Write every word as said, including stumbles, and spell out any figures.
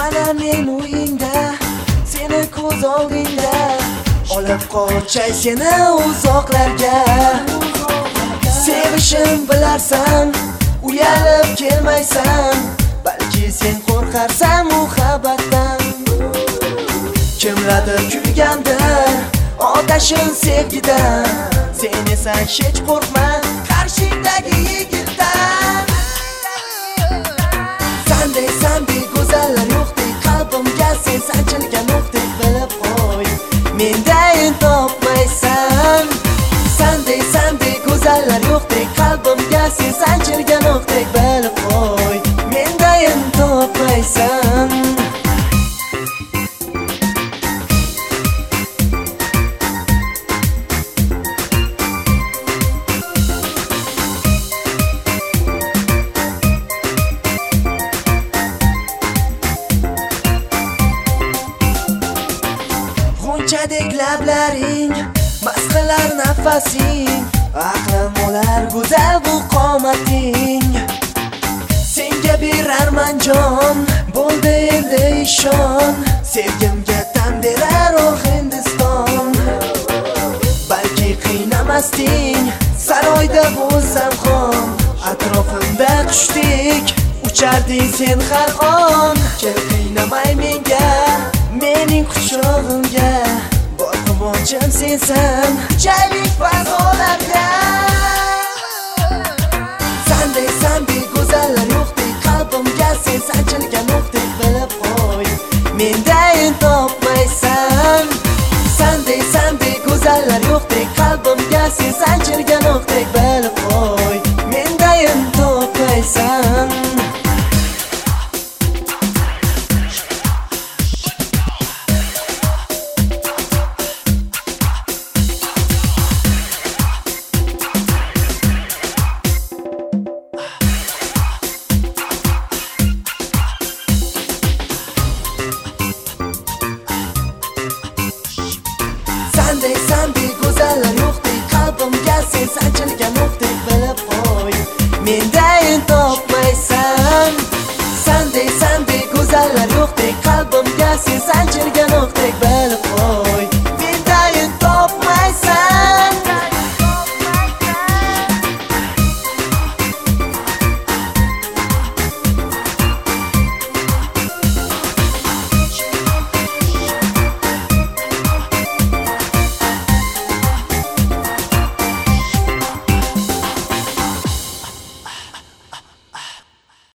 Mana men o'yingda, seni ko'z oldingda, olib qochay seni uzoqlarga. Sevishim bilarsan, uyalib kelmaysan, balki sen qo'rqarsan muhabbatdan. Kimlardir kuygandir otashin sevgidan, sen esa hech qo'rqma qarshingdagi yigitdan. Sanday sanday go'zallar yo'qdek qalbimga sen sanchilgan o'qdek bilib qo'y, mendayin topmaysan. Sanday sanday go'zallar yo'qdek qalbimga sen sanchilgan o'qdek bilib qo'y, mendayin topmaysan. G'unchadek lablaring, masqilar nafasing, aqlim olar go'zal bu qomating. Senga berarman jon, bo'ldi endi ishon, sevgimga tan berar o Hindiston. Balki qiynamasding, saroyda bo'lsam xon, atrofimda qushdek ucharding sen har on. Kel qiynamay menga, mening quchog'imga, bor quvonchim sensan, chaylik fazolarga. Sanday sanday go'zallar yo'qdek qalbimga sen sanchilgan o'qdek bilib qo'y, mendayin topmaysan. Sanday sanday go'zallar yo'qdek qalbimga sen sanchilgan o'qdek bilib qo'y, mendayin topmaysan. Sanday sanday go'zallar yo'qdek qalbimga sen sanchilgan o'qdek bilib qo'y, mendayin topmaysan. Sanday sanday go'zallar yo'qdek qalbimga sen sanchilgan o'qdek bilib